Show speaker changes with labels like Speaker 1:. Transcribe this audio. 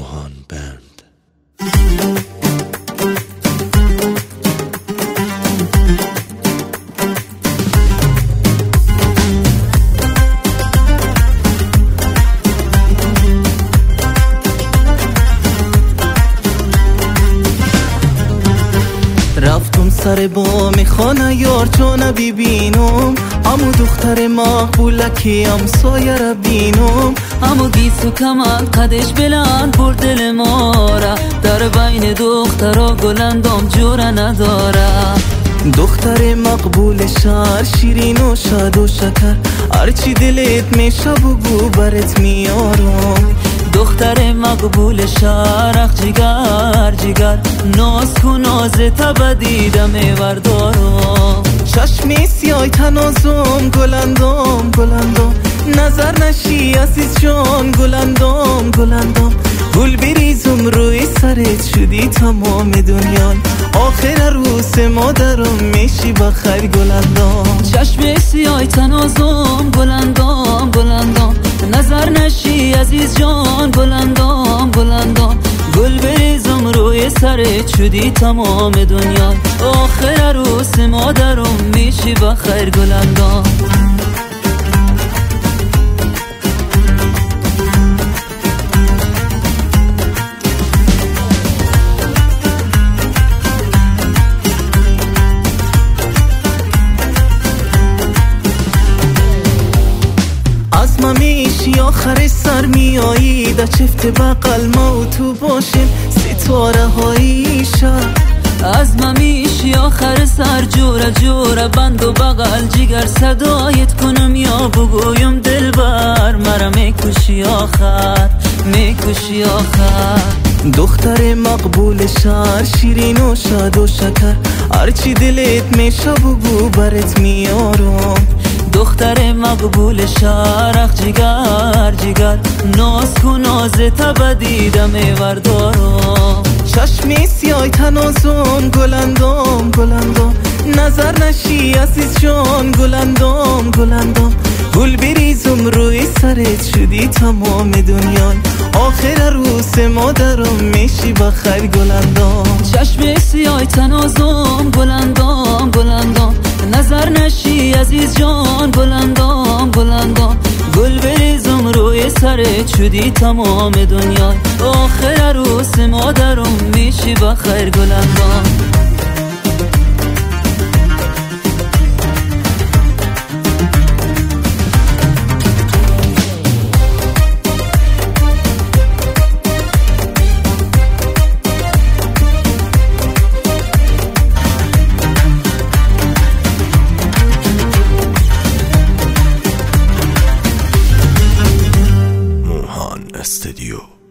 Speaker 1: موهان بند.
Speaker 2: رفتم سر بام خانه یار جان ببینم، امو دختر مقبولکی همسایه را بینم.
Speaker 3: امو گیسو کمند قدش بلند بر دل ما را، در بین دخترا گلندام جوره نداره.
Speaker 2: دختر مقبول شهر شیرین و شاد و شکر، هرچی دلت میشه بگو برات میارم.
Speaker 3: دختر مقبول شهر جگر جگر، ناز کن ناز تب دیدم وردارم.
Speaker 2: چشمی سیای تنازم گلندام گلندام، نظر نشی عزیز جان گلندام گلندام. گل بریزم روی سرت شدی تمام دنیا، آخر عروس مادرم میشی بخیر گلندام.
Speaker 3: چشم سیای تنازم گلندام گلندام، نظر نشی عزیز جان گلندام گلندام. گل بریزم روی سرت شدی تمام دنیا، آخر عروس مادرم میشی بخیر گلندام.
Speaker 2: میشی آخر سر میایی، در چفت بقل ما و تو باشیم ستاره هایی شب.
Speaker 3: از ما میشی آخر سر جوره جوره، بند و بغل جگر صدایت کنم یا بگویم دلبر مرا میکشی آخر میکشی آخر.
Speaker 2: دختر مقبول شهر شیرین و شاد و شکر، هرچی دلت میشه بگو برات میارم.
Speaker 3: دختر مقبول شهر جگر جگر، ناز کن ناز تب دیدم وردارم.
Speaker 2: چشمی سیای تنازم گلندام گلندام، نظر نشی عزیز جان گلندام گلندام. گل بریزم روی سرت شدی تمام دنیا، آخر عروس مادرم میشی بخیر گلندام.
Speaker 3: چشم سیای تنازم گلندام گلندام، نظر نشی عزیز جان گلندام گلندام. گل بریزم روی سرت شدی تمام دنیا، آخر عروس مادرم میشی بخیر گلندام.
Speaker 1: موهان استودیو.